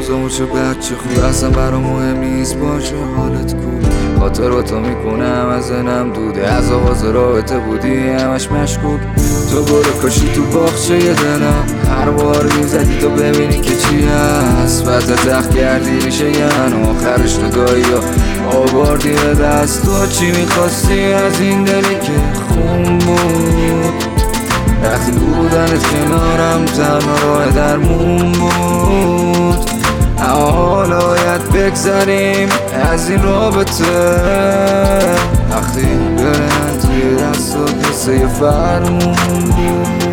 روزامو چه بچه خوب اصلا برام مهم نیست باشه حالت کو خاطراتو میکنم از ذهنم دوده از آغاز رابطه بودی همش مشکوک تو برو کاشی تو باغچه دلم هر بار میزدی تو ببینی که چی هست وزه تخت کردی میشه یعنی آخرش تو دایی ها آوردی به دست تو چی میخواستی از این دلی که خون بود وقتی بودنت کنارم تنها راه درمون بود اما حالا باید بگذریم از این رابطه وقتی برن توی دست و قصه فرمون بود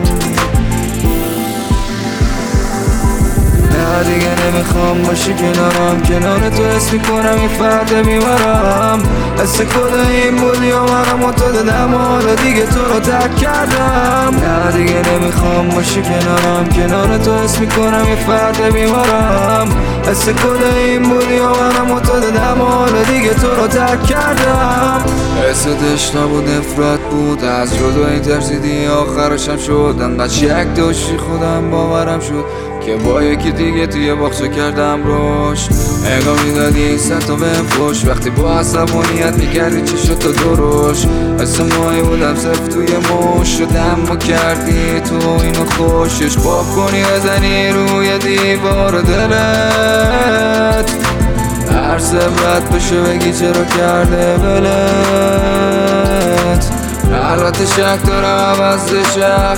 نه دیگه نمیخوام باشی کنارم کنار تو حس میکنم این فرد میبرم حس کده این بودی و منم و تو دادم و حالا دیگه تو رو ترک کردم نه دیگه نمیخوام باشی کنار تو حس میکنم این فرد میبرم حس کده این بودی و منم و تو دادم و حالا دیگه تو رو ترک کردم حس دشت نبود نفرت بود از جدایی ترسیدی آخرشم شد انقدر شک داشتی خودم باورم شد که با یکی دیگه توی باغچه کردم روش نگاه میدادی این سطح بهم فوش وقتی با عصبانیت میکردی چی شد تو درش حس ماهی بودم صرف توی موش شدم و کردی تو اینو خوشش باب کنی بزنی روی دیوار دلت هر سبرت بشه بگی چرا کرده ولت البته شک دارم عوضش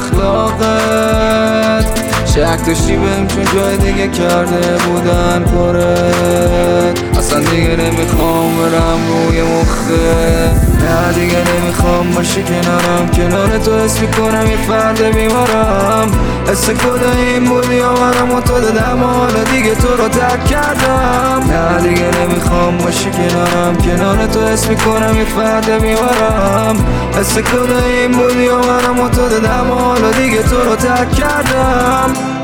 اخلاقت شک داشتی بهم چون جای دیگه کرده بودن پرت اصلا دیگه نمیخوام برم روی مخه نه دیگه نمیخوام باشی کنار تو حس میکنم یه فرد بیمارم حس کده این بودی و منم و تو دادم و حالا دیگه تو رو ترک کردم نه دیگه نمیخوام باشی کنار تو حس میکنم یه فرد بیمارم حس کده این بودی و منم و تو دادم و حالا دیگه تو رو ترک کردم